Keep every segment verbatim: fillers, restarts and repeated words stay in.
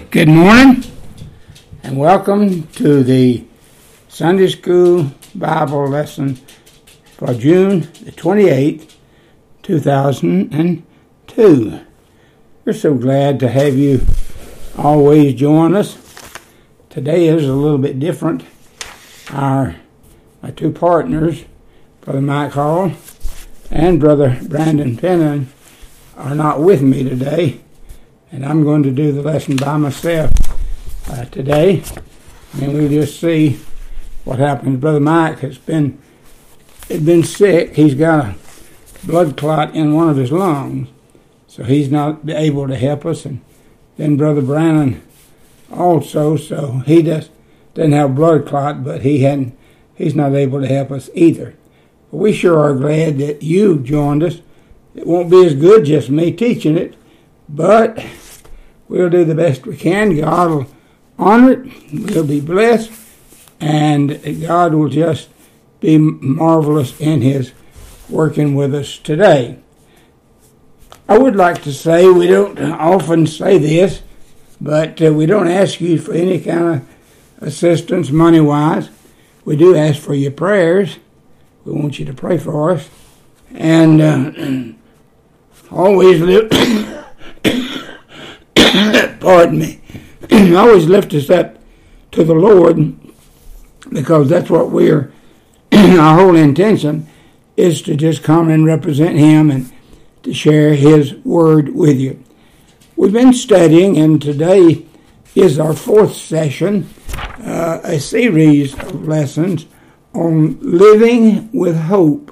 Good morning, and welcome to the Sunday School Bible lesson for June the twenty-eighth, two thousand two. We're so glad to have you always join us. Today is a little bit different. Our my two partners, Brother Mike Hall and Brother Brandon Pennon, are not with me today, and I'm going to do the lesson by myself uh, today. And we'll just see what happens. Brother Mike has been has been sick. He's got a blood clot in one of his lungs, so he's not able to help us. And then Brother Brandon also, so he does, doesn't have a blood clot, but he hadn't, he's not able to help us either. But we sure are glad that you joined us. It won't be as good just me teaching it, but we'll do the best we can. God will honor it. We'll be blessed, and God will just be marvelous in His working with us today. I would like to say, we don't often say this, but uh, we don't ask you for any kind of assistance money-wise. We do ask for your prayers. We want you to pray for us. And uh, always live, pardon me, always lift us up to the Lord, because that's what we're, our whole intention is to just come and represent Him and to share His Word with you. We've been studying, and today is our fourth session, uh, a series of lessons on living with hope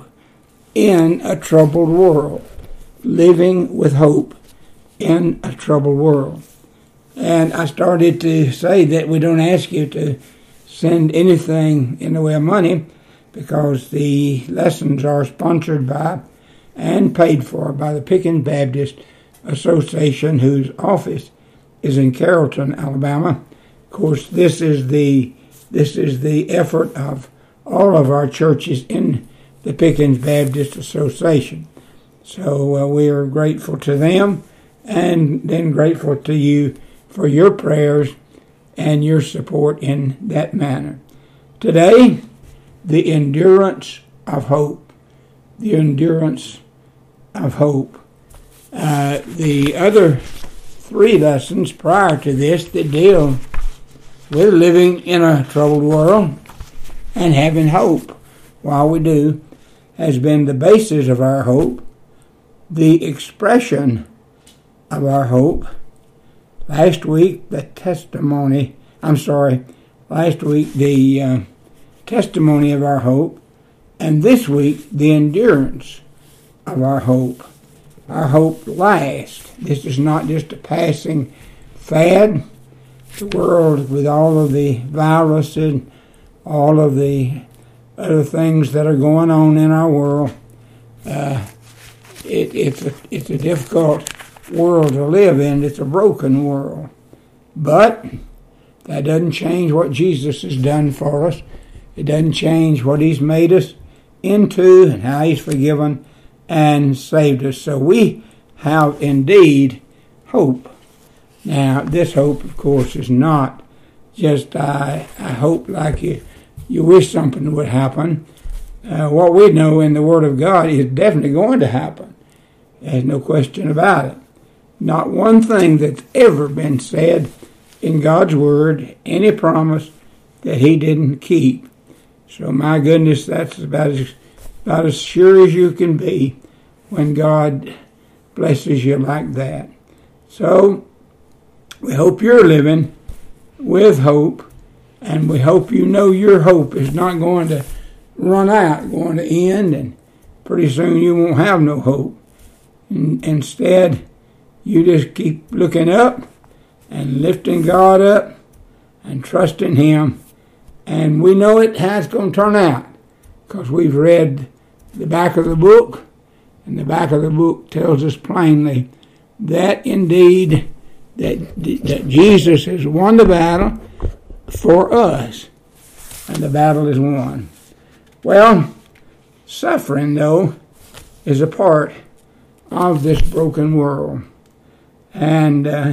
in a troubled world. Living with hope in a troubled world. And I started to say that we don't ask you to send anything in the way of money, because the lessons are sponsored by and paid for by the Pickens Baptist Association, whose office is in Carrollton, Alabama. Of course, this is the this is the effort of all of our churches in the Pickens Baptist Association. So uh, we are grateful to them, and then grateful to you for your prayers and your support in that manner. Today, the endurance of hope. The endurance of hope. Uh, the other three lessons prior to this that deal with living in a troubled world and having hope while we do has been the basis of our hope, the expression of our hope. Last week, the testimony, I'm sorry, last week, the uh, testimony of our hope, and this week, the endurance of our hope. Our hope lasts. This is not just a passing fad. The world, with all of the viruses and all of the other things that are going on in our world, uh, it, it's a, it's a difficult world to live in. It's a broken world. But that doesn't change what Jesus has done for us. It doesn't change what He's made us into and how He's forgiven and saved us. So we have indeed hope. Now, this hope, of course, is not just I, I hope like you, you wish something would happen. Uh, what we know in the Word of God is definitely going to happen. There's no question about it. Not one thing that's ever been said in God's Word, any promise that He didn't keep. So my goodness, that's about as, about as sure as you can be when God blesses you like that. So we hope you're living with hope, and we hope you know your hope is not going to run out, going to end, and pretty soon you won't have no hope. And instead, you just keep looking up and lifting God up and trusting Him. And we know it how it's going to turn out, because we've read the back of the book, and the back of the book tells us plainly that indeed that, that Jesus has won the battle for us, and the battle is won. Well, suffering, though, is a part of this broken world. And uh,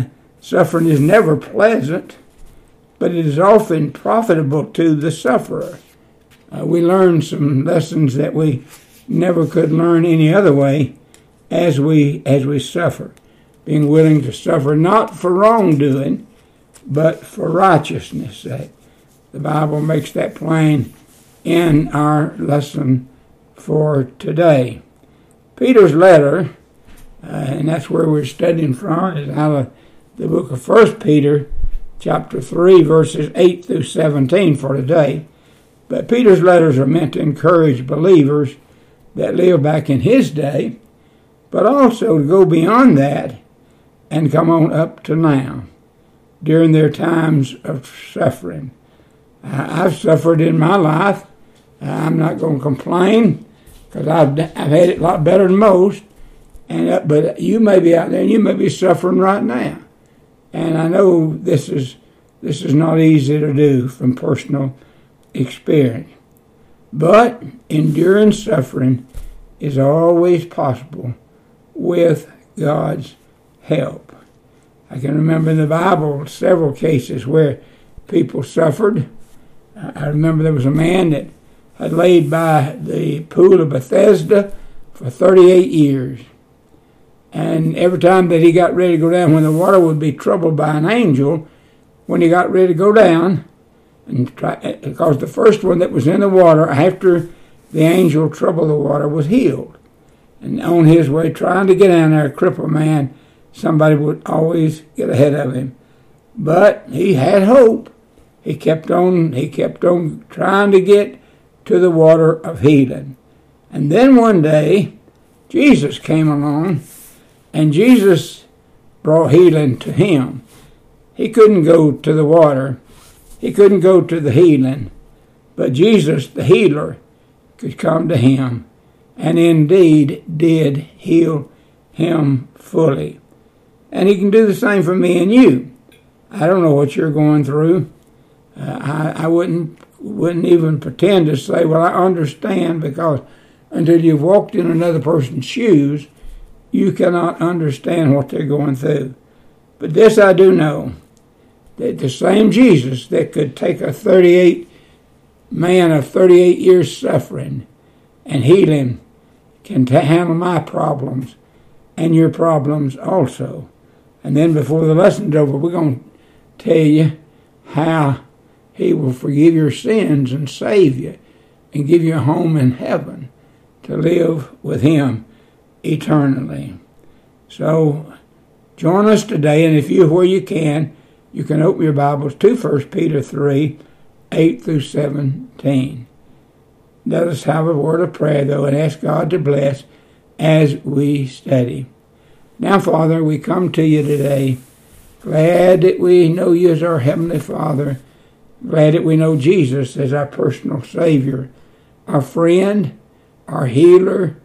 Suffering is never pleasant, but it is often profitable to the sufferer. Uh, we learn some lessons that we never could learn any other way as we as we suffer. Being willing to suffer not for wrongdoing, but for righteousness' sake. The Bible makes that plain in our lesson for today. Peter's letter, uh, and that's where we're studying from, is out of the book of First Peter, chapter three, verses eight through seventeen for today. But Peter's letters are meant to encourage believers that live back in his day, but also to go beyond that and come on up to now, during their times of suffering. I've suffered in my life. I'm not going to complain, because I've, I've had it a lot better than most. And uh, but you may be out there and you may be suffering right now. And I know this is this is not easy to do from personal experience. But enduring suffering is always possible with God's help. I can remember in the Bible several cases where people suffered. I remember there was a man that had laid by the pool of Bethesda for thirty-eight years. And every time that he got ready to go down, when the water would be troubled by an angel, when he got ready to go down, and try, because the first one that was in the water after the angel troubled the water was healed. And on his way trying to get down there, a crippled man, somebody would always get ahead of him. But he had hope. He kept on, he kept on trying to get to the water of healing. And then one day, Jesus came along, and Jesus brought healing to him. He couldn't go to the water. He couldn't go to the healing. But Jesus, the healer, could come to him, and indeed did heal him fully. And he can do the same for me and you. I don't know what you're going through. Uh, I, I wouldn't wouldn't even pretend to say, well, I understand, because until you've walked in another person's shoes, you cannot understand what they're going through. But this I do know, that the same Jesus that could take a thirty-eight man of thirty-eight years suffering and heal him can t- handle my problems and your problems also. And then before the lesson's over, we're going to tell you how he will forgive your sins and save you and give you a home in heaven to live with him eternally. So join us today, and if you, where you can, you can open your Bibles to First Peter three, eight through seventeen. Let us have a word of prayer, though, and ask God to bless as we study. Now, Father, we come to you today, glad that we know you as our Heavenly Father, glad that we know Jesus as our personal Savior, our friend, our healer,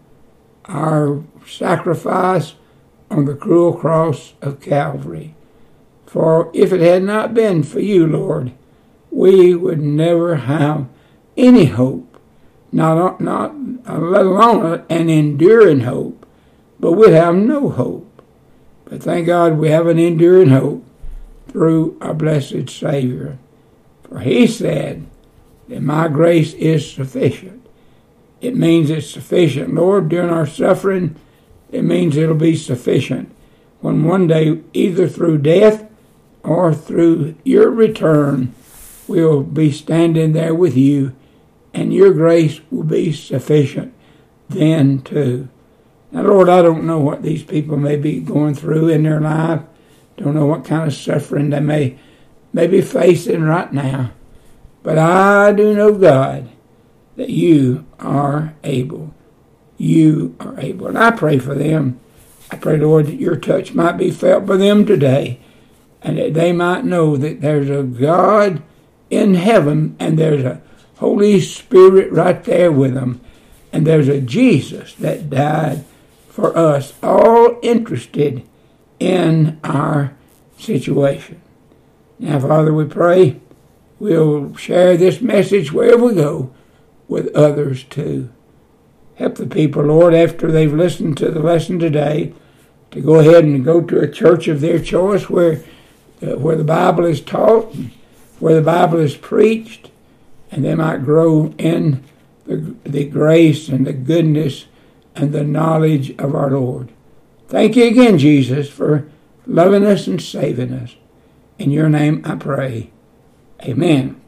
our sacrifice on the cruel cross of Calvary. For if it had not been for you, Lord, we would never have any hope, not, not let alone an enduring hope, but we'd have no hope. But thank God we have an enduring hope through our blessed Savior. For he said that my grace is sufficient. It means it's sufficient, Lord, during our suffering. It means it'll be sufficient when one day, either through death or through your return, we'll be standing there with you, and your grace will be sufficient then too. Now, Lord, I don't know what these people may be going through in their life. Don't know what kind of suffering they may, may be facing right now. But I do know, God, that you are able. You are able. And I pray for them. I pray, Lord, that your touch might be felt by them today, and that they might know that there's a God in heaven, and there's a Holy Spirit right there with them, and there's a Jesus that died for us, all interested in our situation. Now, Father, we pray we'll share this message wherever we go with others too. Help the people, Lord, after they've listened to the lesson today, to go ahead and go to a church of their choice where uh, where the Bible is taught, where the Bible is preached, and they might grow in the, the grace and the goodness and the knowledge of our Lord. Thank you again, Jesus, for loving us and saving us. In your name I pray. Amen.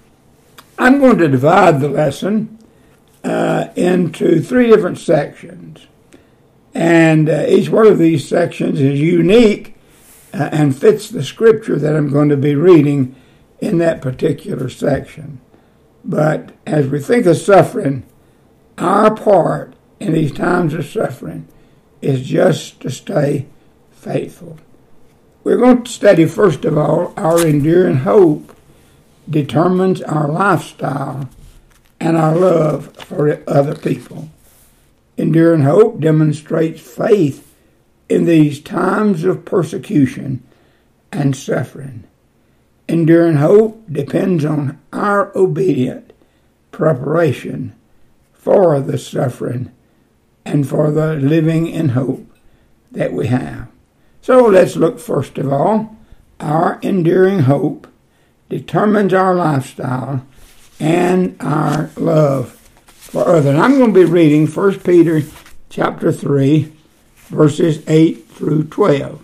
I'm going to divide the lesson uh, into three different sections. And uh, each one of these sections is unique uh, and fits the scripture that I'm going to be reading in that particular section. But as we think of suffering, our part in these times of suffering is just to stay faithful. We're going to study, first of all, our enduring hope determines our lifestyle and our love for other people. Enduring hope demonstrates faith in these times of persecution and suffering. Enduring hope depends on our obedient preparation for the suffering and for the living in hope that we have. So let's look first of all. Our enduring hope determines our lifestyle and our love for others. And I'm going to be reading First Peter chapter three, verses eight through twelve.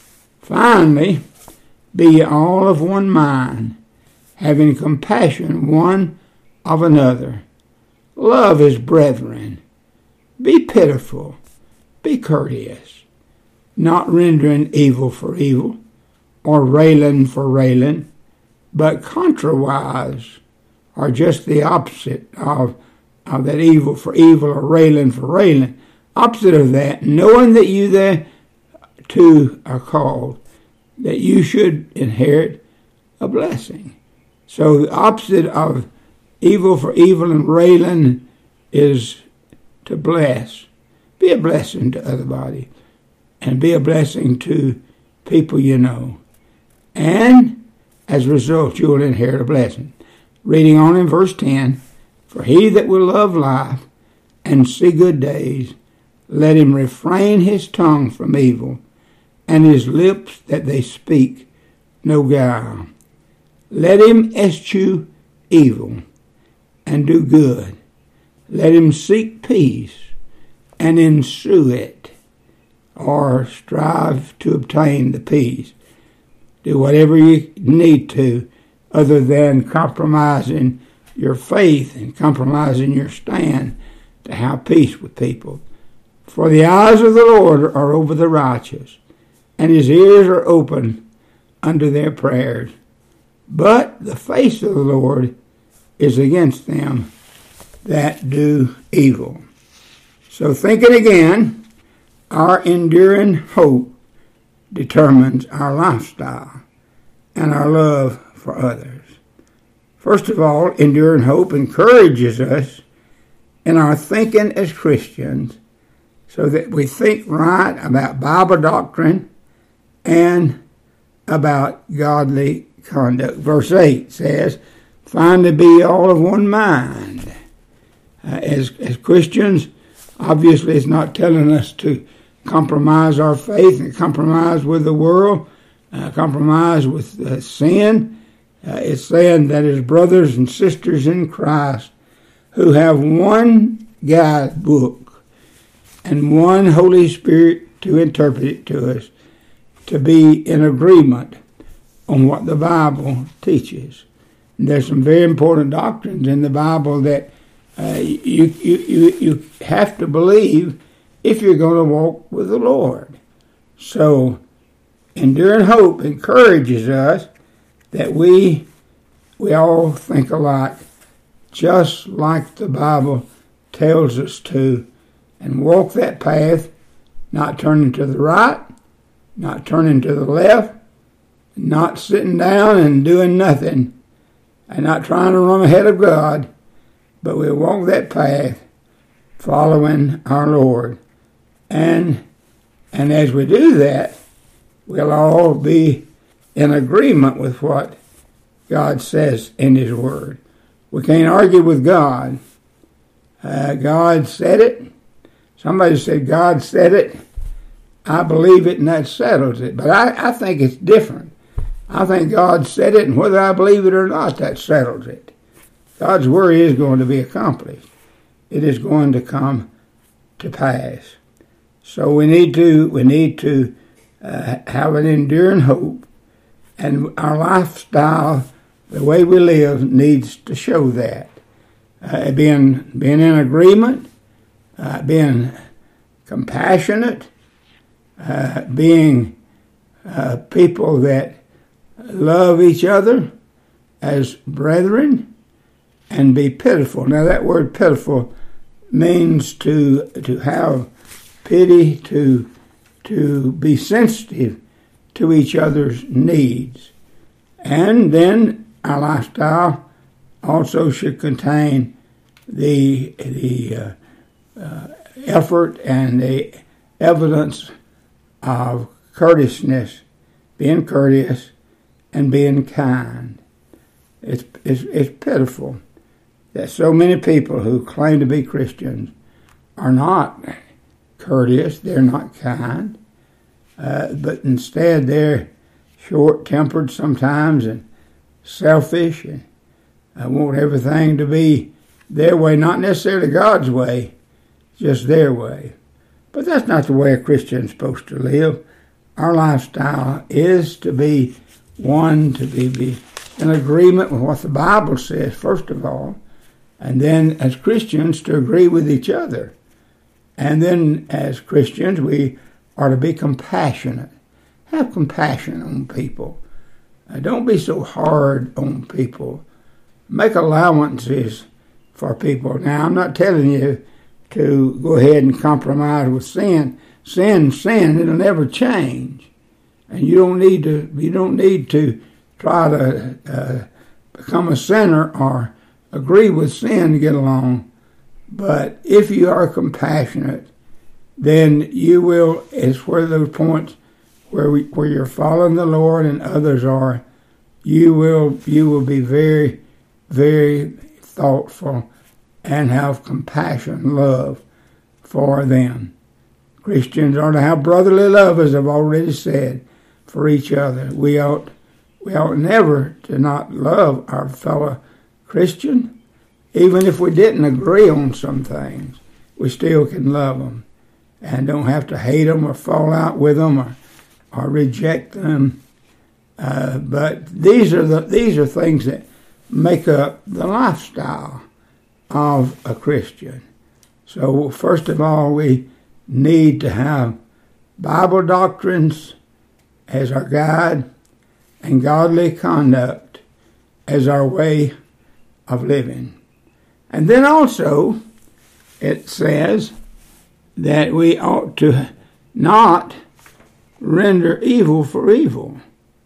Finally, be ye all of one mind, having compassion one of another. Love as brethren. Be pitiful. Be courteous, not rendering evil for evil, or railing for railing, but contrariwise, or just the opposite of, of that evil for evil or railing for railing. Opposite of that, knowing that you there too are called, that you should inherit a blessing. So the opposite of evil for evil and railing is to bless. Be a blessing to other body, and be a blessing to people you know. And as a result, you will inherit a blessing. Reading on in verse ten, for he that will love life and see good days, let him refrain his tongue from evil, and his lips that they speak no guile. Let him eschew evil and do good. Let him seek peace and ensue it, or strive to obtain the peace. Do whatever you need to, other than compromising your faith and compromising your stand to have peace with people. For the eyes of the Lord are over the righteous, and his ears are open unto their prayers. But the face of the Lord is against them that do evil. So thinking again, our enduring hope determines our lifestyle and our love for others. First of all, enduring hope encourages us in our thinking as Christians so that we think right about Bible doctrine and about godly conduct. Verse eight says, find to be all of one mind. Uh, as, as Christians, obviously it's not telling us to compromise our faith and compromise with the world, uh, compromise with uh, sin. Uh, it's saying that as brothers and sisters in Christ who have one guidebook and one Holy Spirit to interpret it to us, to be in agreement on what the Bible teaches. And there's some very important doctrines in the Bible that uh, you, you, you, you have to believe if you're going to walk with the Lord. So, enduring hope encourages us that we we all think alike, just like the Bible tells us to, and walk that path, not turning to the right, not turning to the left, not sitting down and doing nothing, and not trying to run ahead of God, but we walk that path following our Lord. And and as we do that, we'll all be in agreement with what God says in His Word. We can't argue with God. Uh, God said it. Somebody said God said it. I believe it, and that settles it. But I, I think it's different. I think God said it, and whether I believe it or not, that settles it. God's word is going to be accomplished. It is going to come to pass. So we need to we need to uh, have an enduring hope, and our lifestyle, the way we live, needs to show that. Uh, being being in agreement, uh, being compassionate, uh, being uh, people that love each other as brethren, and be pitiful. Now that word pitiful means to to have pity, to to be sensitive to each other's needs. And then our lifestyle also should contain the the uh, uh, effort and the evidence of courteousness, being courteous and being kind. It's, it's, it's pitiful that so many people who claim to be Christians are not courteous, they're not kind, uh, but instead they're short-tempered sometimes and selfish and uh, want everything to be their way, not necessarily God's way, just their way. But that's not the way a Christian's supposed to live. Our lifestyle is to be one, to be, be in agreement with what the Bible says, first of all, and then as Christians to agree with each other. And then as Christians we are to be compassionate. Have compassion on people. Uh, don't be so hard on people. Make allowances for people. Now, I'm not telling you to go ahead and compromise with sin. Sin, sin, it'll never change. And you don't need to, you don't need to try to uh, become a sinner or agree with sin to get along. But if you are compassionate, then you will, it's where those points where we, where you're following the Lord and others are, you will you will be very, very thoughtful and have compassion, love for them. Christians are to have brotherly love, as I've already said, for each other. We ought we ought never to not love our fellow Christian. Even if we didn't agree on some things, we still can love them and don't have to hate them or fall out with them or or reject them. Uh, but these are the these are things that make up the lifestyle of a Christian. So first of all, we need to have Bible doctrines as our guide and godly conduct as our way of living. And then also it says that we ought to not render evil for evil.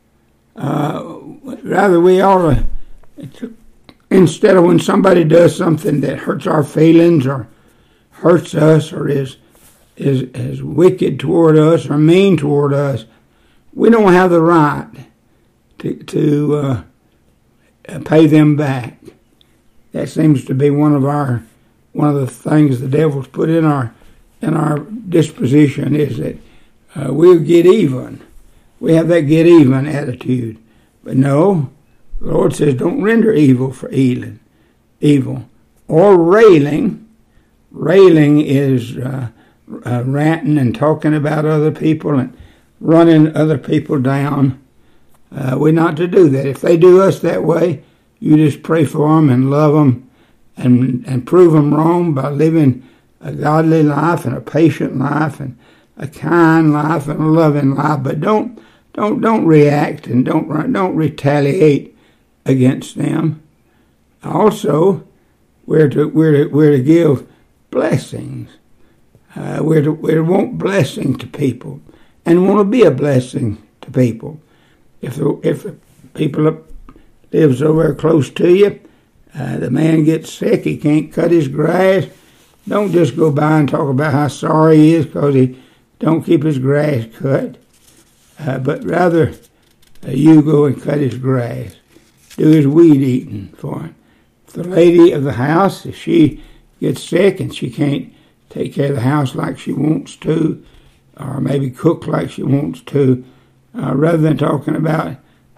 Uh, rather, we ought to, instead of when somebody does something that hurts our feelings or hurts us or is is is wicked toward us or mean toward us, we don't have the right to to uh, pay them back. That seems to be one of our one of the things the devil's put in our in our disposition, is that uh, we'll get even. We have that get even attitude. But no, the Lord says don't render evil for evil. Evil. Or railing. Railing is uh, uh, ranting and talking about other people and running other people down. Uh, we're not to do that. If they do us that way, you just pray for them and love them and, and prove them wrong by living a godly life and a patient life and a kind life and a loving life. But don't don't don't react and don't don't retaliate against them. Also, we're to we're to, we're to give blessings. Uh, we're to we want blessing to people and want to be a blessing to people. If the, if the people lives over close to you, uh, the man gets sick, he can't cut his grass. Don't just go by and talk about how sorry he is because he don't keep his grass cut. Uh, but rather, uh, you go and cut his grass. Do his weed eating for him. If the lady of the house, if she gets sick and she can't take care of the house like she wants to, or maybe cook like she wants to, uh, rather than talking about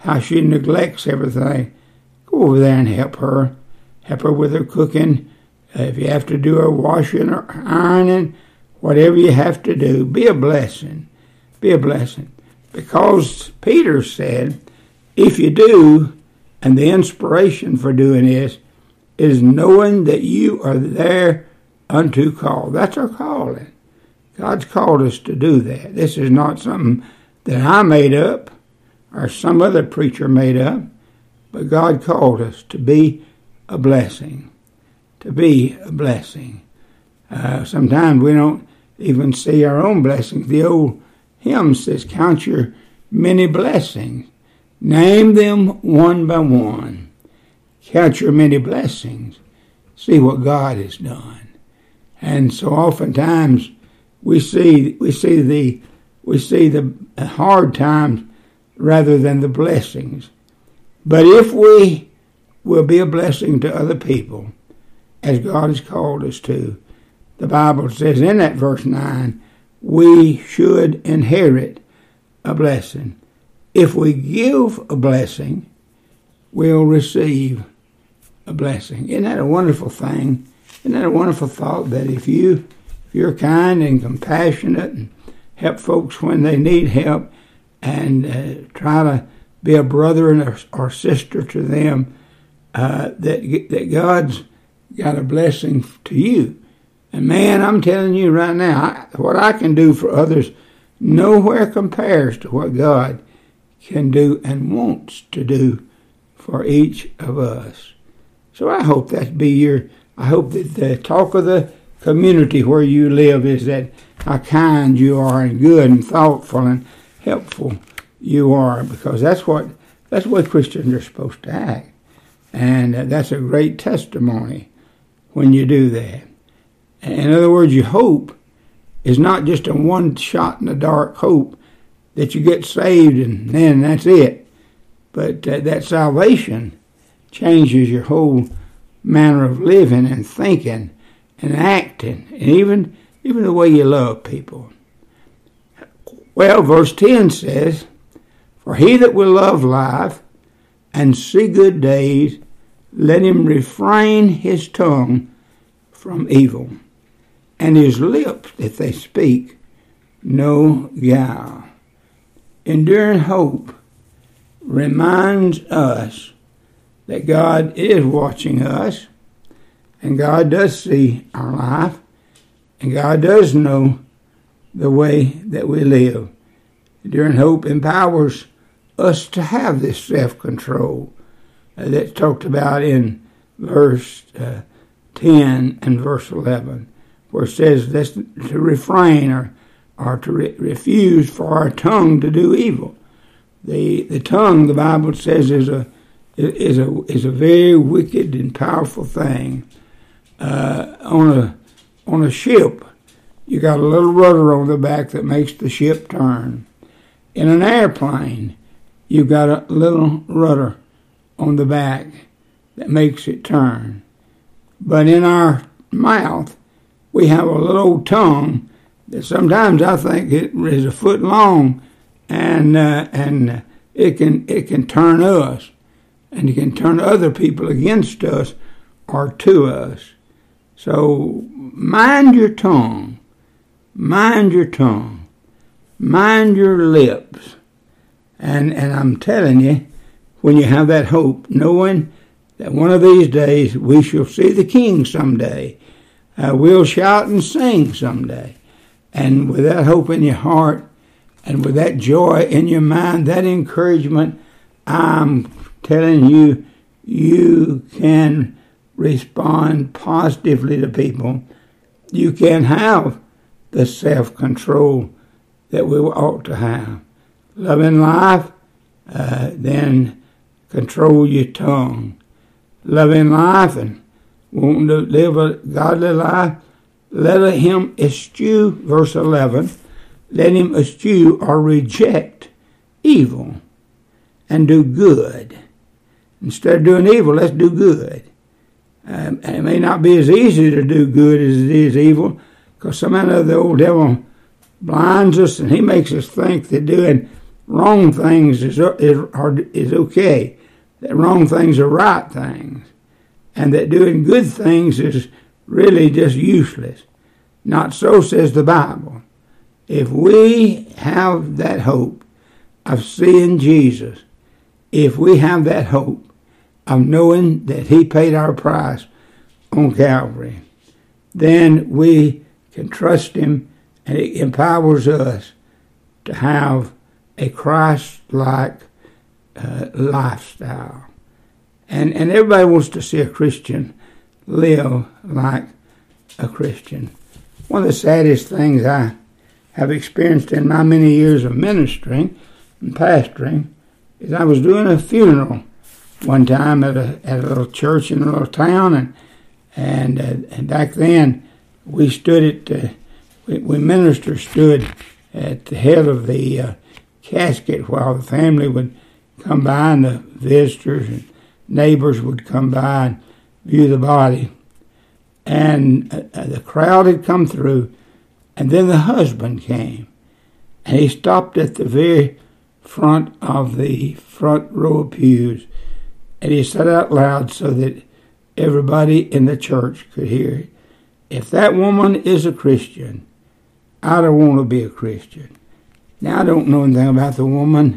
how she neglects everything. Go over there and help her. Help her with her cooking. Uh, if you have to do her washing or ironing, whatever you have to do, be a blessing. Be a blessing. Because Peter said, if you do, and the inspiration for doing this is knowing that you are there unto call. That's our calling. God's called us to do that. This is not something that I made up or some other preacher made up, but God called us to be a blessing. To be a blessing. Uh, sometimes we don't even see our own blessings. The old hymn says, count your many blessings. Name them one by one. Count your many blessings. See what God has done. And so oftentimes we see we see the we see the hard times rather than the blessings. But if we will be a blessing to other people, as God has called us to, the Bible says in that verse nine, we should inherit a blessing. If we give a blessing, we'll receive a blessing. Isn't that a wonderful thing? Isn't that a wonderful thought that if you if you're kind and compassionate and help folks when they need help and uh, try to be a brother and a, or sister to them, uh, that that God's got a blessing to you. And man, I'm telling you right now, I, what I can do for others nowhere compares to what God can do and wants to do for each of us. So I hope that be your, I hope that the talk of the community where you live is that how kind you are and good and thoughtful and helpful you are, because that's what, that's what Christians are supposed to act. And uh, that's a great testimony when you do that. In other words, your hope is not just a one shot in the dark hope that you get saved and then that's it. But uh, that salvation changes your whole manner of living and thinking and acting, and even even the way you love people. Well, verse ten says, for he that will love life and see good days, let him refrain his tongue from evil, and his lips, if they speak, no guile. Enduring hope reminds us that God is watching us, and God does see our life, and God does know the way that we live. Enduring hope empowers us to have this self-control uh, that's talked about in verse uh, ten and verse eleven, where it says this, to refrain or, or to re- refuse for our tongue to do evil. The the tongue, the Bible says, is a is a is a very wicked and powerful thing. Uh, on a on a ship, you got a little rudder on the back that makes the ship turn. In an airplane, you got a little rudder on the back that makes it turn. But in our mouth, we have a little old tongue that sometimes I think it is a foot long, and uh, and it can it can turn us, and it can turn other people against us or to us. So mind your tongue, mind your tongue, mind your lips, and and I'm telling you, when you have that hope, knowing that one of these days we shall see the King someday, uh, we'll shout and sing someday, and with that hope in your heart, and with that joy in your mind, that encouragement, I'm telling you, you can respond positively to people. You can have the self-control that we ought to have. Loving life, uh, then control your tongue. Loving life and wanting to live a godly life, let him eschew, verse eleven, let him eschew or reject evil and do good. Instead of doing evil, let's do good. Um, and it may not be as easy to do good as it is evil, because somehow the old devil blinds us and he makes us think that doing wrong things is, is, are, is okay, that wrong things are right things, and that doing good things is really just useless. Not so, says the Bible. If we have that hope of seeing Jesus, if we have that hope of knowing that he paid our price on Calvary, then we can trust him, and it empowers us to have a Christ-like uh, lifestyle. And, and everybody wants to see a Christian live like a Christian. One of the saddest things I have experienced in my many years of ministering and pastoring is I was doing a funeral one time at a at a little church in a little town, and and, uh, and back then we stood at uh, we, we ministers stood at the head of the uh, casket while the family would come by and the visitors and neighbors would come by and view the body. And uh, the crowd had come through, and then the husband came, and he stopped at the very front of the front row of pews, and he said out loud so that everybody in the church could hear it, "If that woman is a Christian, I don't want to be a Christian." Now, I don't know anything about the woman.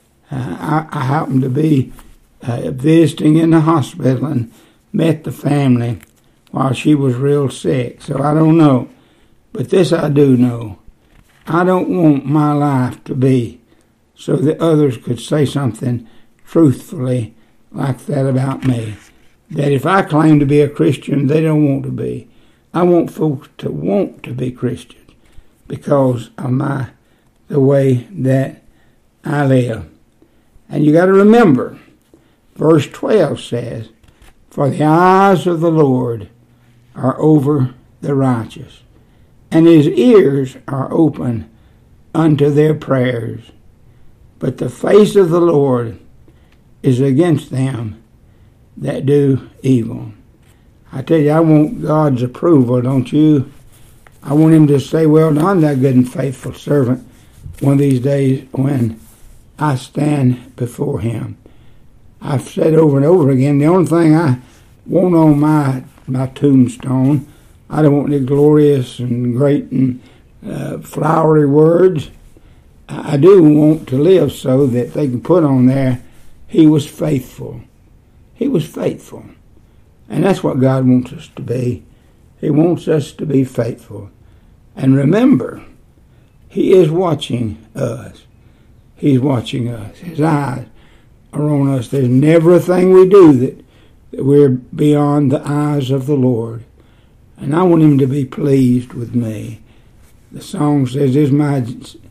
Uh, I, I happened to be uh, visiting in the hospital and met the family while she was real sick, so I don't know. But this I do know. I don't want my life to be so that others could say something truthfully like that about me. That if I claim to be a Christian, they don't want to be. I want folks to want to be Christians because of my the way that I live. And you got to remember, verse twelve says, "For the eyes of the Lord are over the righteous, and his ears are open unto their prayers. But the face of the Lord is against them that do evil." I tell you, I want God's approval, don't you? I want him to say, "Well done, thou good and faithful servant," one of these days when I stand before him. I've said over and over again, the only thing I want on my my tombstone, I don't want any glorious and great and uh, flowery words. I do want to live so that they can put on there, "He was faithful." He was faithful. And that's what God wants us to be. He wants us to be faithful. And remember, he is watching us. He's watching us. His eyes are on us. There's never a thing we do that, that we're beyond the eyes of the Lord. And I want him to be pleased with me. The song says, "Is my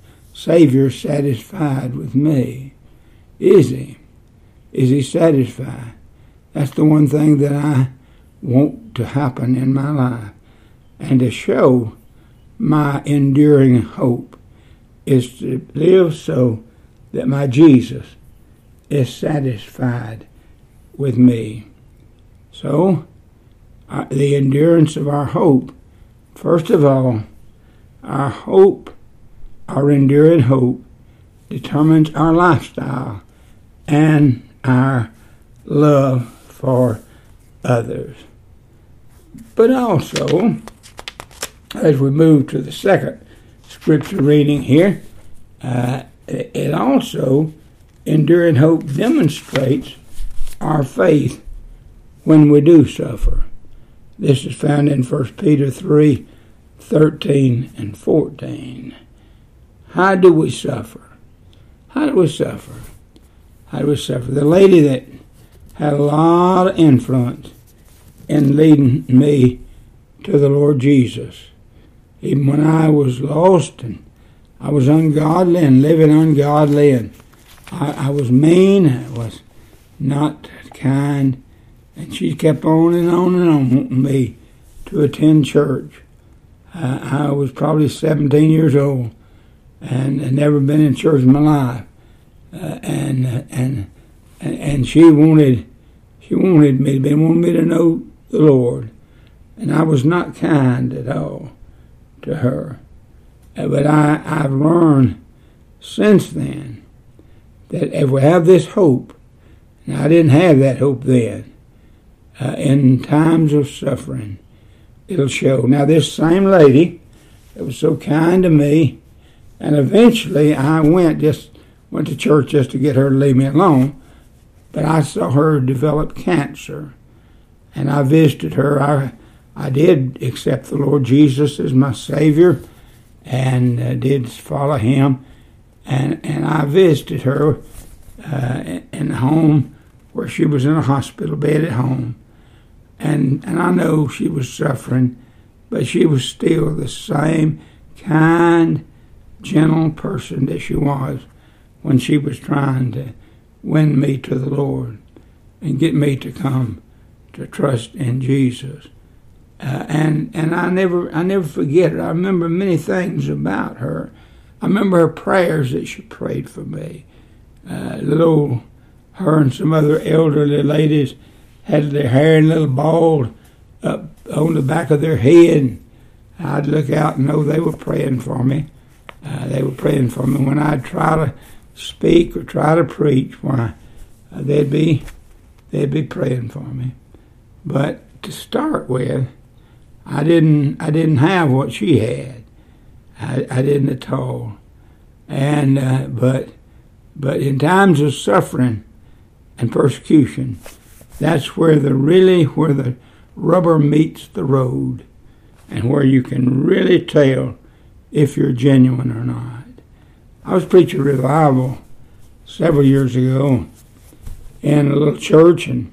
Savior satisfied with me?" Is he? Is he satisfied? That's the one thing that I want to happen in my life. And to show my enduring hope is to live so that my Jesus is satisfied with me. So, uh, the endurance of our hope, first of all, our hope, our enduring hope, determines our lifestyle and our love for others. But also, as we move to the second scripture reading here, uh, it also, enduring hope demonstrates our faith when we do suffer. This is found in First Peter three, thirteen and fourteen. How do we suffer? How do we suffer? How do we suffer? The lady that had a lot of influence in leading me to the Lord Jesus, even when I was lost and I was ungodly and living ungodly, and I, I was mean, I was not kind, and she kept on and on and on wanting me to attend church. Uh, I was probably seventeen years old and had never been in church in my life, uh, and, uh, and and and she wanted she wanted me to be wanted me to know the Lord, and I was not kind at all to her. Uh, but I I've learned since then that if we have this hope, and I didn't have that hope then, uh, in times of suffering, it'll show. Now, this same lady that was so kind to me, and eventually I went just went to church just to get her to leave me alone, but I saw her develop cancer, and I visited her. I I did accept the Lord Jesus as my Savior, and uh, did follow Him, and and I visited her uh, in the home where she was in a hospital bed at home, and and I know she was suffering, but she was still the same kind, gentle person that she was when she was trying to win me to the Lord and get me to come to trust in Jesus. Uh, and and I never I never forget it. I remember many things about her. I remember her prayers that she prayed for me. Uh, little her and some other elderly ladies had their hair in a little ball up on the back of their head. I'd look out and know they were praying for me. Uh, they were praying for me when I'd try to speak or try to preach. Why, uh, they'd be they'd be praying for me. But to start with, I didn't I didn't have what she had. I, I didn't at all. And uh, but but in times of suffering and persecution, that's where the really where the rubber meets the road, and where you can really tell if you're genuine or not. I was preaching revival several years ago in a little church, and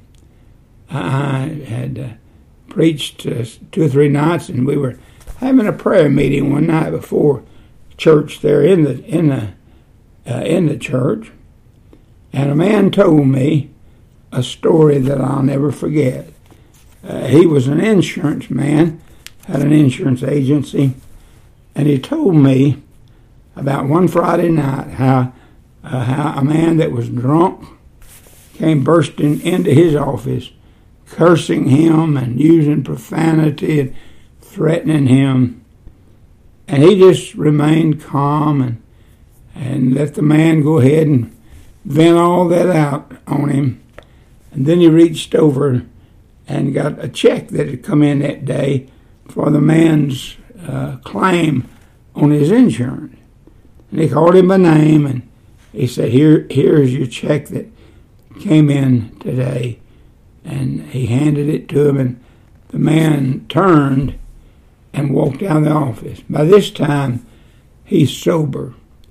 I had uh, preached uh, two or three nights, and we were having a prayer meeting one night before church there in the in the uh, in the church, and a man told me a story that I'll never forget. Uh, he was an insurance man, had an insurance agency, and he told me about one Friday night how uh, how a man that was drunk came bursting into his office, cursing him and using profanity and threatening him. And he just remained calm and and let the man go ahead and vent all that out on him. And then he reached over and got a check that had come in that day for the man's uh, claim on his insurance. And he called him by name, and he said, "Here, here's your check that came in today." And he handed it to him, and the man turned and walked out of the office. By this time, he's sober.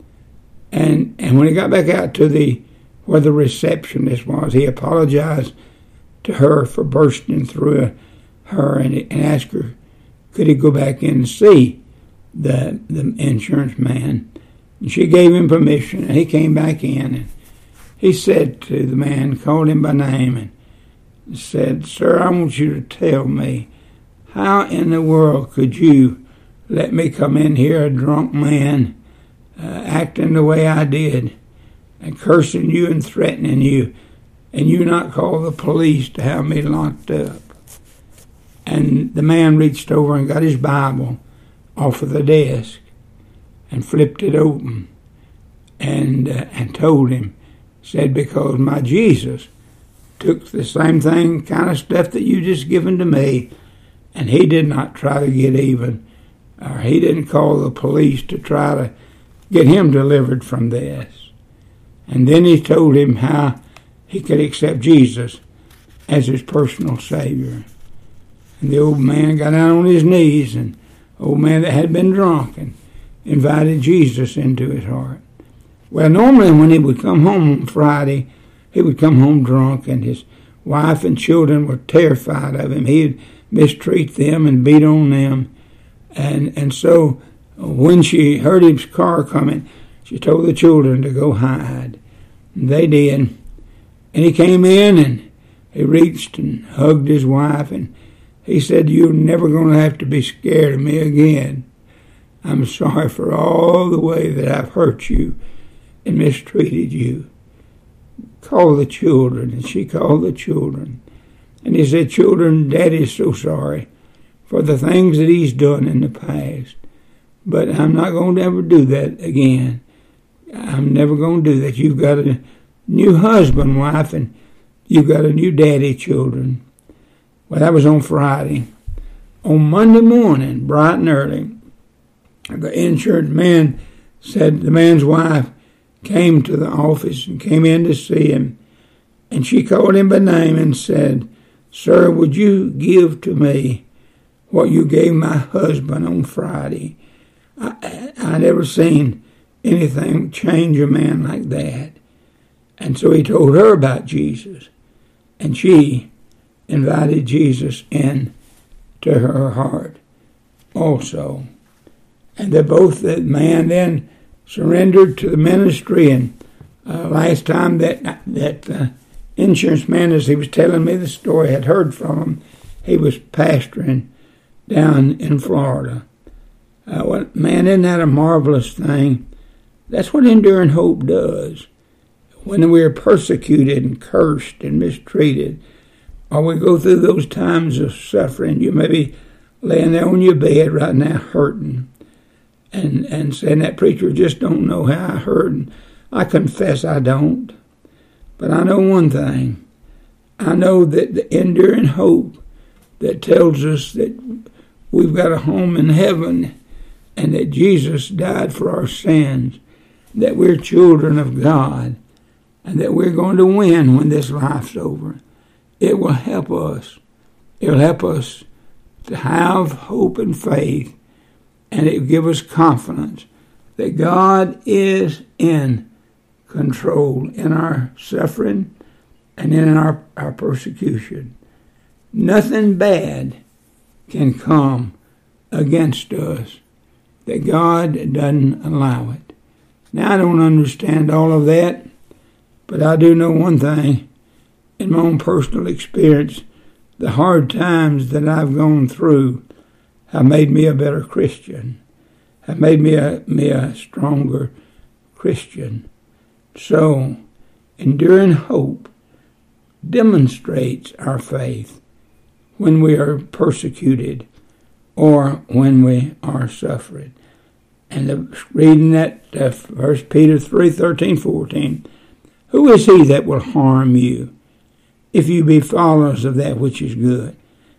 And and when he got back out to the where the receptionist was, he apologized to her for bursting through her and, and asked her, could he go back in and see the the insurance man. And she gave him permission, and he came back in, and he said to the man, called him by name, and said, "Sir, I want you to tell me, how in the world could you let me come in here, a drunk man, uh, acting the way I did, and cursing you and threatening you, and you not call the police to have me locked up?" And the man reached over and got his Bible off of the desk and flipped it open and uh, and told him, said, "Because my Jesus took the same thing, kind of stuff that you just given to me, and he did not try to get even, or he didn't call the police to try to get him delivered from this." And then he told him how he could accept Jesus as his personal Savior. And the old man got down on his knees, and the old man that had been drunk, and invited Jesus into his heart. Well, normally when he would come home on Friday, he would come home drunk, and his wife and children were terrified of him. He'd mistreat them and beat on them. And and so when she heard his car coming, she told the children to go hide. And they did. And he came in, and he reached and hugged his wife, and he said, "You're never going to have to be scared of me again. I'm sorry for all the way that I've hurt you and mistreated you. Call the children." And she called the children. And he said, "Children, Daddy's so sorry for the things that he's done in the past. But I'm not going to ever do that again. I'm never going to do that. You've got to new husband, wife, and you've got a new daddy, children. Well, that was on Friday. On Monday morning, bright and early, the insurance man said the man's wife came to the office and came in to see him, and she called him by name and said, "Sir, would you give to me what you gave my husband on Friday?" I, I never seen anything change a man like that. And so he told her about Jesus, and she invited Jesus in to her heart also. And they both, the man then surrendered to the ministry, and uh, last time that that the insurance man, as he was telling me the story, had heard from him, he was pastoring down in Florida. Uh, well, man, isn't that a marvelous thing? That's what enduring hope does. When we are persecuted and cursed and mistreated, or we go through those times of suffering, you may be laying there on your bed right now hurting and, and saying, that preacher just don't know how I hurt. And I confess I don't. But I know one thing. I know that the enduring hope that tells us that we've got a home in heaven and that Jesus died for our sins, that we're children of God, and that we're going to win when this life's over. It will help us. It will help us to have hope and faith, and it will give us confidence that God is in control in our suffering and in our, our persecution. Nothing bad can come against us that God doesn't allow it. Now, I don't understand all of that, but I do know one thing. In my own personal experience, the hard times that I've gone through have made me a better Christian, have made me a, me a stronger Christian. So, enduring hope demonstrates our faith when we are persecuted or when we are suffering. And the, reading that uh, First Peter three, thirteen, fourteen, who is he that will harm you if you be followers of that which is good?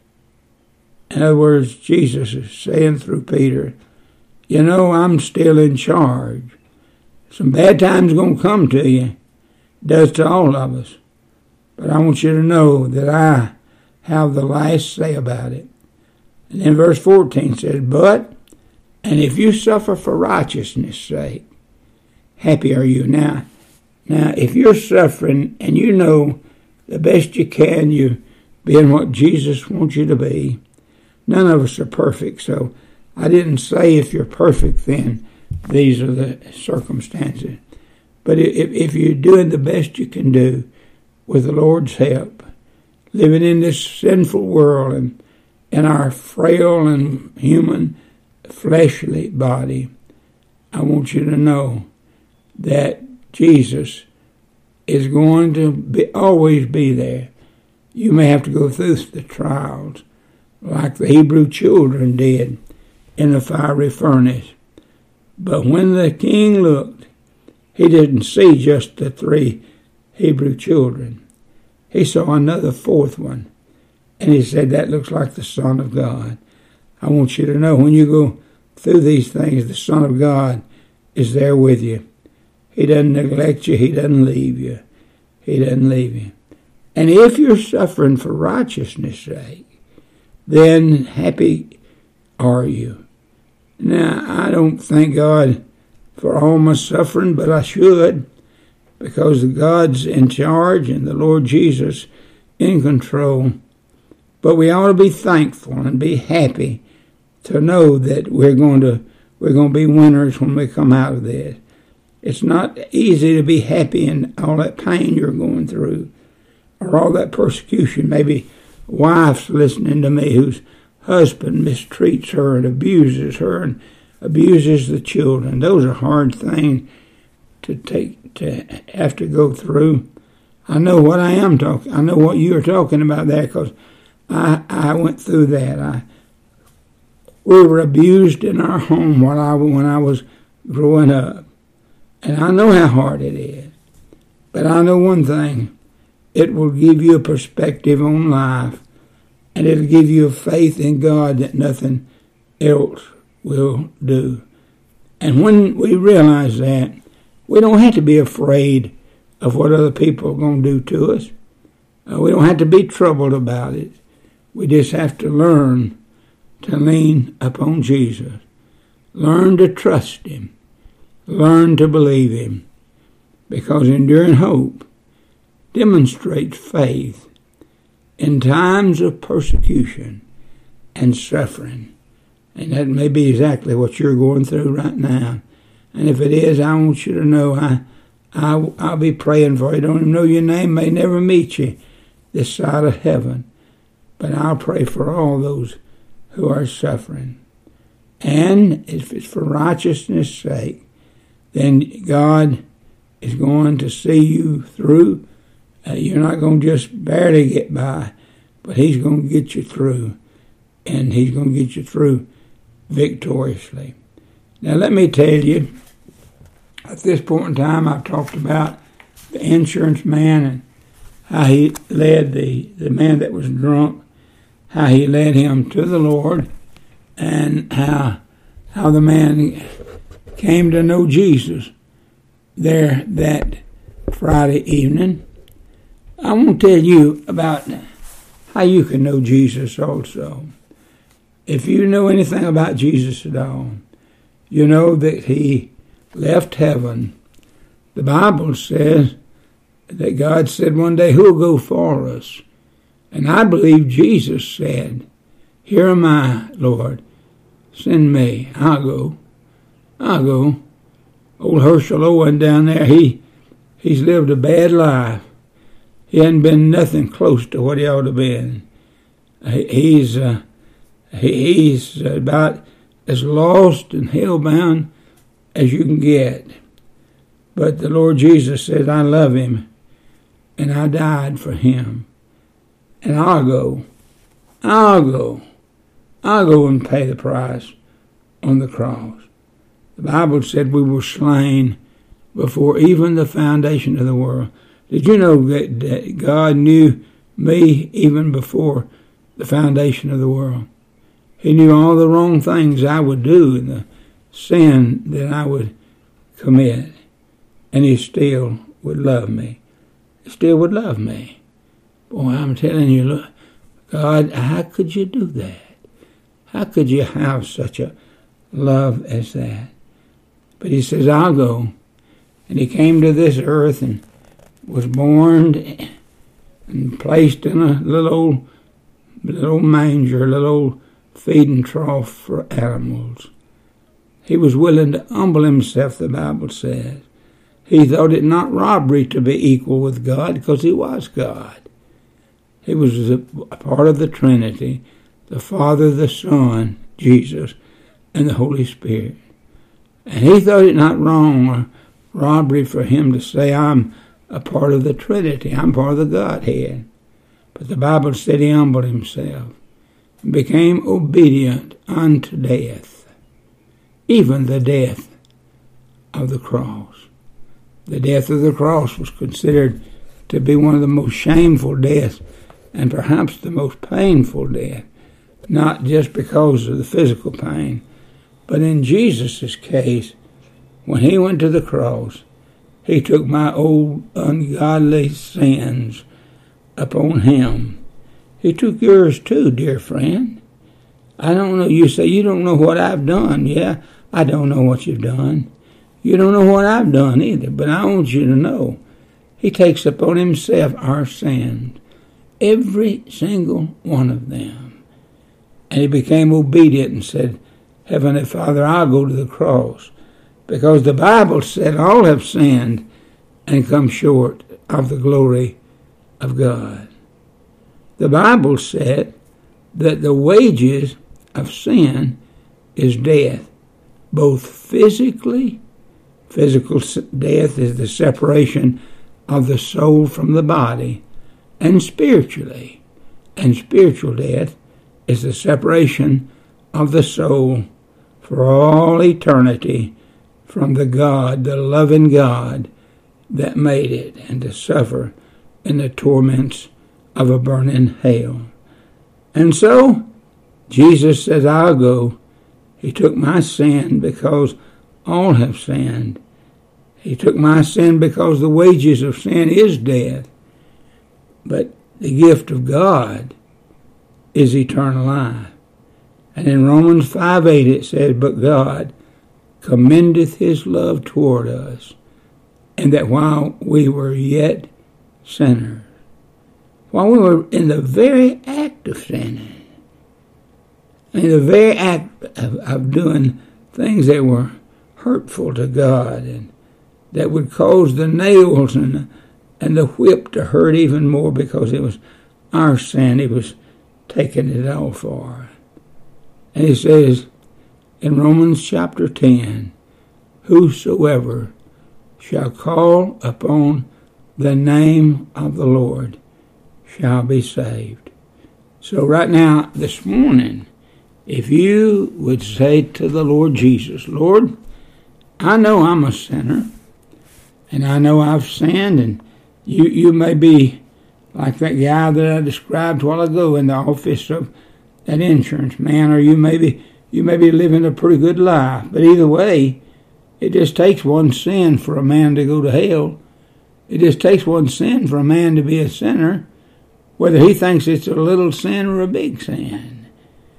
In other words, Jesus is saying through Peter, you know, I'm still in charge. Some bad times going to come to you. It does to all of us. But I want you to know that I have the last say about it. And then verse fourteen says, but, and if you suffer for righteousness' sake, happy are you. Now, now, if you're suffering and you know the best you can, you being what Jesus wants you to be. None of us are perfect, so I didn't say if you're perfect, then these are the circumstances. But if, if you're doing the best you can do with the Lord's help, living in this sinful world and in our frail and human fleshly body, I want you to know that Jesus is going to be, always be there. You may have to go through the trials like the Hebrew children did in the fiery furnace. But when the king looked, he didn't see just the three Hebrew children. He saw another fourth one. And he said, that looks like the Son of God. I want you to know when you go through these things, the Son of God is there with you. He doesn't neglect you. He doesn't leave you. He doesn't leave you. And if you're suffering for righteousness' sake, then happy are you. Now, I don't thank God for all my suffering, but I should, because God's in charge and the Lord Jesus in control. But we ought to be thankful and be happy to know that we're going to we're going to be winners when we come out of this. It's not easy to be happy in all that pain you're going through or all that persecution. Maybe wife's listening to me whose husband mistreats her and abuses her and abuses the children. Those are hard things to take to have to go through. I know what I am talking. I know what you're talking about there because I I went through that. I we were abused in our home when I when I was growing up, and I know how hard it is. But I know one thing. It will give you a perspective on life, and it'll give you a faith in God that nothing else will do. And when we realize that, we don't have to be afraid of what other people are going to do to us. Uh, we don't have to be troubled about it. We just have to learn to lean upon Jesus. Learn to trust Him. Learn to believe Him. Because enduring hope demonstrates faith in times of persecution and suffering. And that may be exactly what you're going through right now. And if it is, I want you to know I, I, I'll be praying for you. Don't even know your name, may never meet you this side of heaven. But I'll pray for all those who are suffering. And if it's for righteousness' sake, then God is going to see you through. Uh, you're not going to just barely get by, but He's going to get you through. And He's going to get you through victoriously. Now let me tell you, at this point in time I've talked about the insurance man and how he led the, the man that was drunk, how he led him to the Lord, and how how the man came to know Jesus there that Friday evening. I want to tell you about how you can know Jesus also. If you know anything about Jesus at all, you know that He left heaven. The Bible says that God said one day, who'll go for us? And I believe Jesus said, here am I, Lord, send me. I'll go. I'll go. Old Herschel Owen down there, he he's lived a bad life. He hadn't been nothing close to what he ought to been. He, he's... Uh, He's about as lost and hell-bound as you can get. But the Lord Jesus said, I love him, and I died for him. And I'll go. I'll go. I'll go and pay the price on the cross. The Bible said we were slain before even the foundation of the world. Did you know that, that God knew me even before the foundation of the world? He knew all the wrong things I would do and the sin that I would commit. And He still would love me. He still would love me. Boy, I'm telling you, look, God, how could you do that? How could you have such a love as that? But He says, I'll go. And He came to this earth and was born and placed in a little old, little manger, a little old feeding trough for animals. He was willing to humble Himself, the Bible says. He thought it not robbery to be equal with God because He was God. He was a part of the Trinity, the Father, the Son, Jesus, and the Holy Spirit. And He thought it not wrong or robbery for Him to say, I'm a part of the Trinity. I'm part of the Godhead. But the Bible said He humbled Himself, became obedient unto death, even the death of the cross. The death of the cross was considered to be one of the most shameful deaths and perhaps the most painful death, not just because of the physical pain, but in Jesus' case, when He went to the cross, He took my old ungodly sins upon Him. He took yours too, dear friend. I don't know. You say, you don't know what I've done. Yeah, I don't know what you've done. You don't know what I've done either, but I want you to know He takes upon Himself our sins, every single one of them. And He became obedient and said, Heavenly Father, I'll go to the cross, because the Bible said all have sinned and come short of the glory of God. The Bible said that the wages of sin is death, both physically. Physical death is the separation of the soul from the body, and spiritually. And spiritual death is the separation of the soul for all eternity from the God, the loving God that made it, and to suffer in the torments of a burning hell. And so, Jesus says, I'll go. He took my sin because all have sinned. He took my sin because the wages of sin is death. But the gift of God is eternal life. And in Romans five eight it says, but God commendeth his love toward us, and that while we were yet sinners, while we were in the very act of sinning, in the very act of, of doing things that were hurtful to God and that would cause the nails and, and the whip to hurt even more because it was our sin. He was taking it all for. And he says in Romans chapter ten, whosoever shall call upon the name of the Lord shall be saved. So right now, this morning, if you would say to the Lord Jesus, Lord, I know I'm a sinner, and I know I've sinned, and you, you may be like that guy that I described a while ago in the office of that insurance man, or you may be, you may be living a pretty good life. But either way, it just takes one sin for a man to go to hell. It just takes one sin for a man to be a sinner, whether he thinks it's a little sin or a big sin.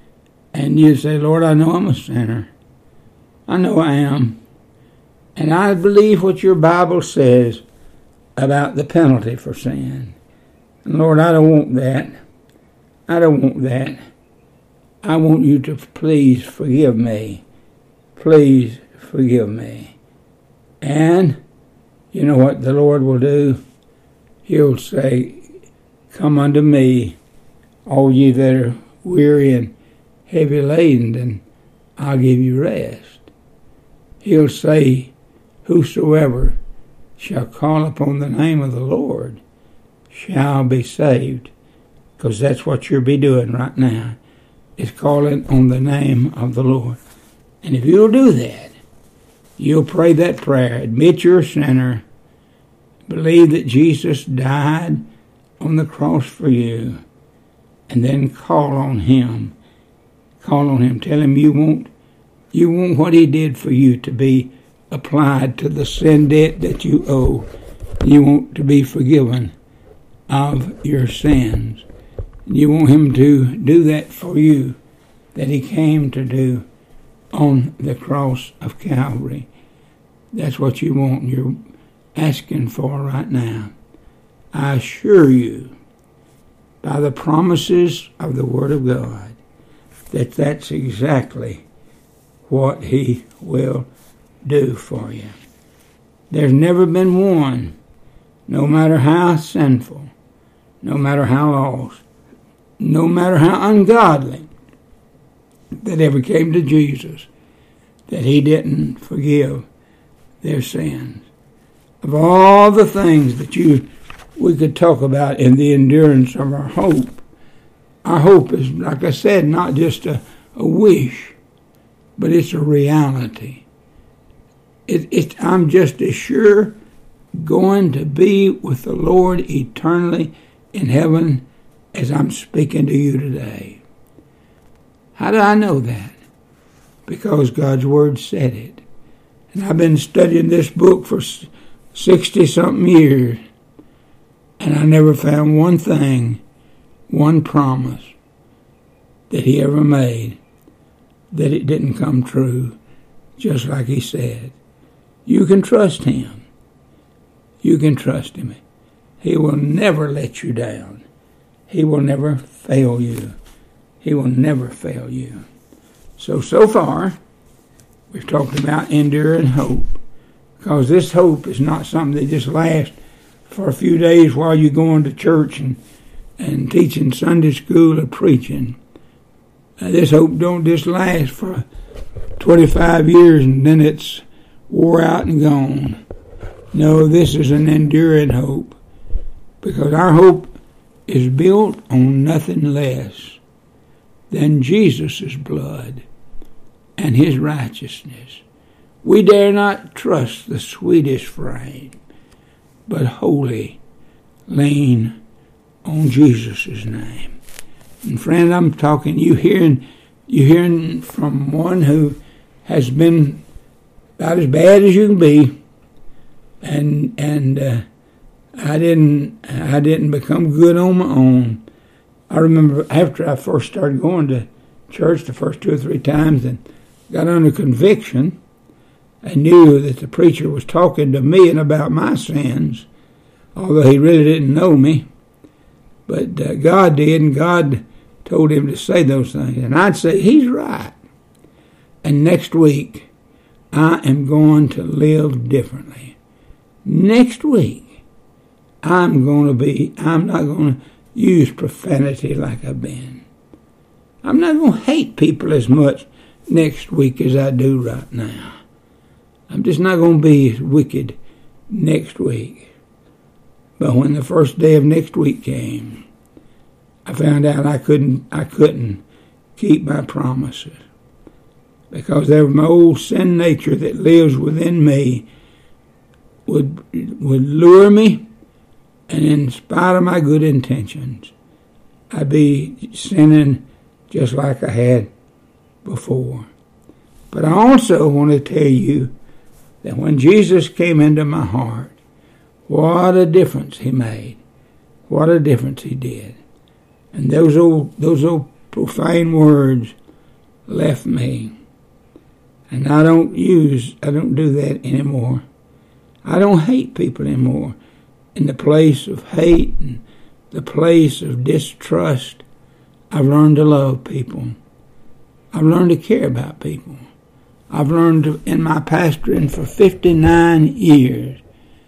And you say, Lord, I know I'm a sinner. I know I am. And I believe what your Bible says about the penalty for sin. And Lord, I don't want that. I don't want that. I want you to please forgive me. Please forgive me. And you know what the Lord will do? He'll say, come unto me, all ye that are weary and heavy laden, and I'll give you rest. He'll say, whosoever shall call upon the name of the Lord shall be saved. Because that's what you'll be doing right now, is calling on the name of the Lord. And if you'll do that, you'll pray that prayer, admit you're a sinner, believe that Jesus died on the cross for you, and then call on him. Call on him. Tell him you want, you want what he did for you to be applied to the sin debt that you owe. You want to be forgiven of your sins. You want him to do that for you, that he came to do on the cross of Calvary. That's what you want. You're asking for right now. I assure you, by the promises of the Word of God, that that's exactly what he will do for you. There's never been one, no matter how sinful, no matter how lost, no matter how ungodly, that ever came to Jesus, that he didn't forgive their sins. Of all the things that you we could talk about in the endurance of our hope, our hope is, like I said, not just a, a wish, but it's a reality. It, it, I'm just as sure going to be with the Lord eternally in heaven as I'm speaking to you today. How do I know that? Because God's Word said it. And I've been studying this book for sixty-something years, and I never found one thing, one promise that he ever made that it didn't come true, just like he said. You can trust him. You can trust him. He will never let you down. He will never fail you. He will never fail you. So, so far, we've talked about enduring hope, because this hope is not something that just lasts for a few days while you're going to church and, and teaching Sunday school or preaching. Uh, this hope don't just last for twenty-five years and then it's wore out and gone. No, this is an enduring hope, because our hope is built on nothing less than Jesus' blood and his righteousness. We dare not trust the sweetest frame. but wholly lean on Jesus' name. And friend, I'm talking, you hearing, you hearing from one who has been about as bad as you can be, and and uh, I didn't I didn't become good on my own. I remember after I first started going to church the first two or three times and got under conviction, I knew that the preacher was talking to me and about my sins, although he really didn't know me. But uh, God did, and God told him to say those things. And I'd say, he's right. And next week, I am going to live differently. Next week, I'm going to be, I'm not going to use profanity like I've been. I'm not going to hate people as much next week as I do right now. I'm just not going to be as wicked next week. But when the first day of next week came, I found out I couldn't, I couldn't keep my promises. Because there was my old sin nature that lives within me would would lure me, and in spite of my good intentions, I'd be sinning just like I had before. But I also want to tell you that when Jesus came into my heart, what a difference he made. What a difference he did. And those old those old profane words left me. And I don't use, I don't do that anymore. I don't hate people anymore. In the place of hate and the place of distrust, I've learned to love people. I've learned to care about people. I've learned to, in my pastoring for fifty-nine years,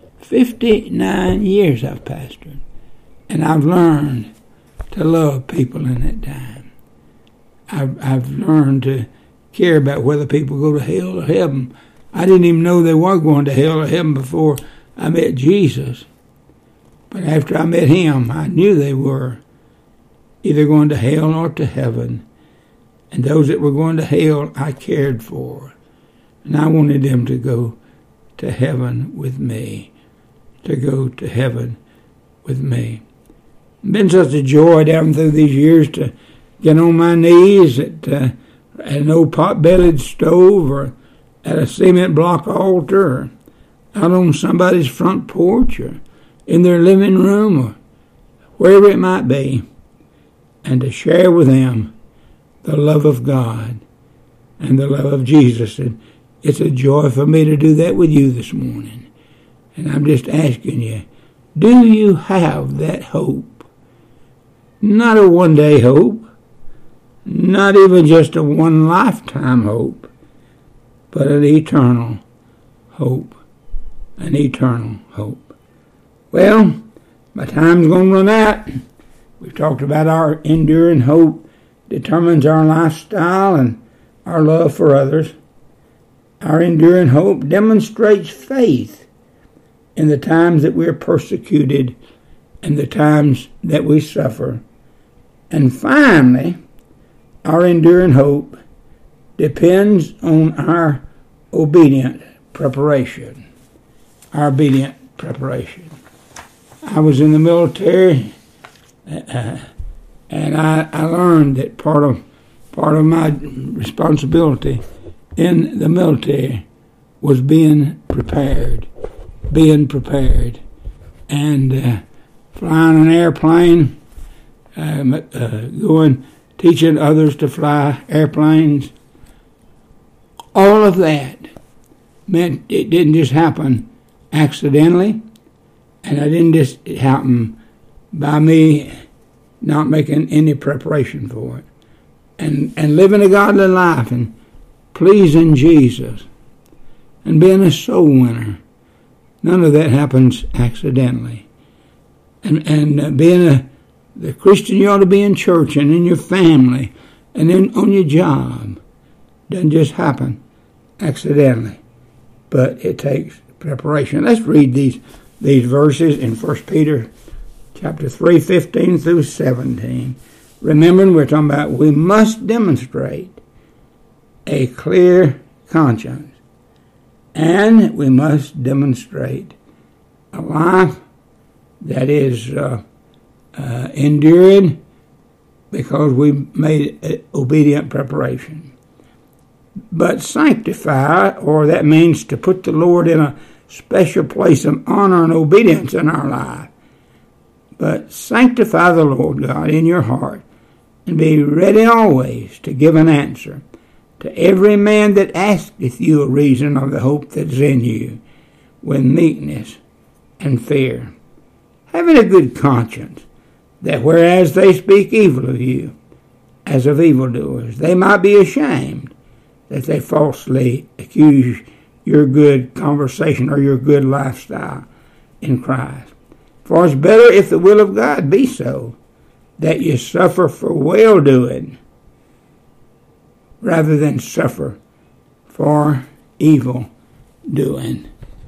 fifty-nine years I've pastored, and I've learned to love people in that time. I've, I've learned to care about whether people go to hell or heaven. I didn't even know they were going to hell or heaven before I met Jesus. But after I met him, I knew they were either going to hell or to heaven. And those that were going to hell, I cared for. And I wanted them to go to heaven with me. To go to heaven with me. It's been such a joy down through these years to get on my knees at uh, at an old pot-bellied stove or at a cement block altar or out on somebody's front porch or in their living room or wherever it might be, and to share with them the love of God and the love of Jesus. And it's a joy for me to do that with you this morning. And I'm just asking you, do you have that hope? Not a one-day hope. Not even just a one-lifetime hope, but an eternal hope. An eternal hope. Well, my time's going to run out. We've talked about our enduring hope determines our lifestyle and our love for others. Our enduring hope demonstrates faith in the times that we're persecuted and the times that we suffer. And finally, our enduring hope depends on our obedient preparation. Our obedient preparation. I was in the military, uh, and I, I learned that part of part of my responsibility in the military was being prepared, being prepared, and uh, flying an airplane, um, uh, going. teaching others to fly airplanes. All of that meant it didn't just happen accidentally, and it didn't just happen by me not making any preparation for it. And, and living a godly life and pleasing Jesus and being a soul winner. None of that happens accidentally. And, and uh, being a The Christian you ought to be in church and in your family and in, on your job. Doesn't just happen accidentally, but it takes preparation. Let's read these these verses in First Peter chapter three, fifteen through seventeen. Remembering we're talking about we must demonstrate a clear conscience, and we must demonstrate a life that is uh, uh, endured because we made obedient preparation. But sanctify, or that means to put the Lord in a special place of honor and obedience in our life. But sanctify the Lord God in your heart, and be ready always to give an answer to every man that asketh you a reason of the hope that is in you, with meekness and fear, having a good conscience, that whereas they speak evil of you, as of evildoers, they might be ashamed that they falsely accuse your good conversation or your good lifestyle in Christ. For it's better, if the will of God be so, that you suffer for well-doing rather than suffer for evil-doing.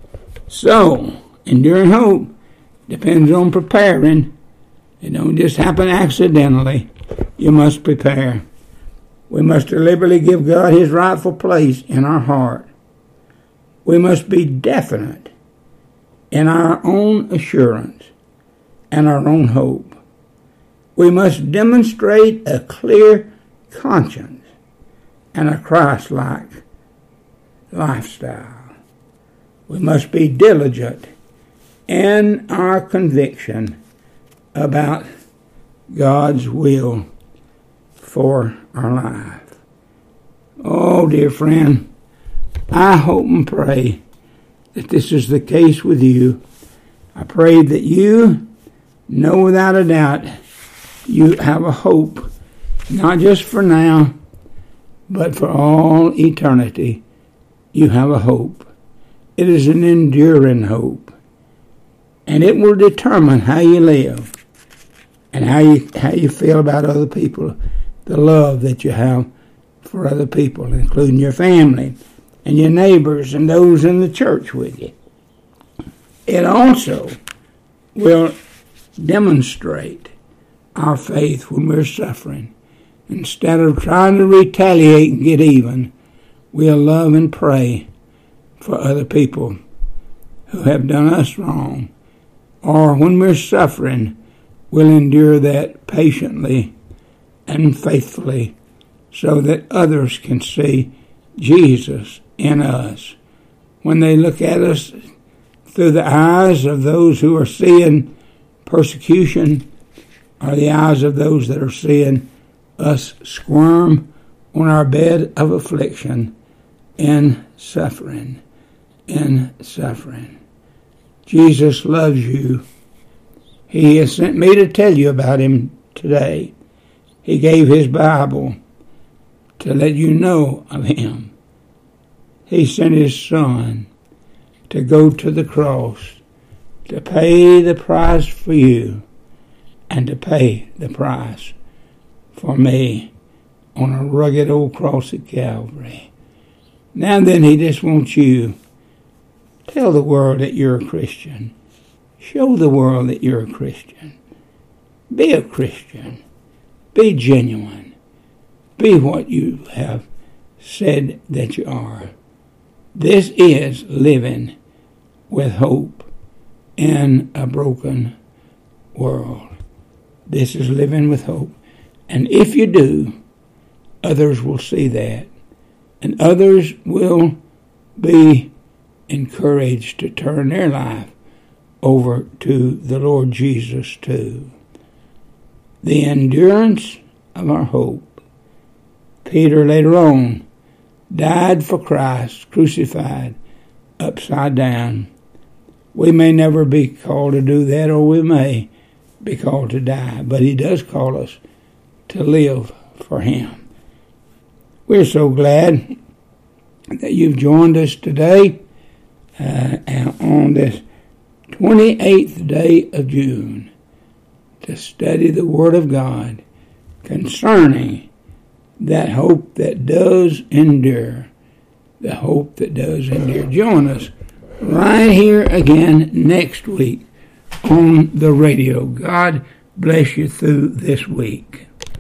So, enduring hope depends on preparing. It don't just happen accidentally. You must prepare. We must deliberately give God his rightful place in our heart. We must be definite in our own assurance and our own hope. We must demonstrate a clear conscience and a Christ-like lifestyle. We must be diligent in our conviction about God's will for our life. Oh, dear friend, I hope and pray that this is the case with you. I pray that you know without a doubt you have a hope, not just for now, but for all eternity. You have a hope. It is an enduring hope, and it will determine how you live and how you how you feel about other people, the love that you have for other people, including your family and your neighbors and those in the church with you. It also will demonstrate our faith when we're suffering. Instead of trying to retaliate and get even, we'll love and pray for other people who have done us wrong. Or when we're suffering, we'll endure that patiently and faithfully so that others can see Jesus in us. When they look at us through the eyes of those who are seeing persecution, or the eyes of those that are seeing us squirm on our bed of affliction in suffering, in suffering. Jesus loves you. He has sent me to tell you about him today. He gave his Bible to let you know of him. He sent his Son to go to the cross, to pay the price for you, and to pay the price for me on a rugged old cross at Calvary. Now and then he just wants you. Tell the world that you're a Christian. Show the world that you're a Christian. Be a Christian. Be genuine. Be what you have said that you are. This is living with hope in a broken world. This is living with hope. And if you do, others will see that. And others will be encouraged to turn their life over to the Lord Jesus too. The endurance of our hope. Peter later on died for Christ, crucified, upside down. We may never be called to do that, or we may be called to die, but he does call us to live for him. We're so glad that you've joined us today uh, on this twenty-eighth day of June to study the Word of God concerning that hope that does endure. The hope that does endure. Join us right here again next week on the radio. God bless you through this week.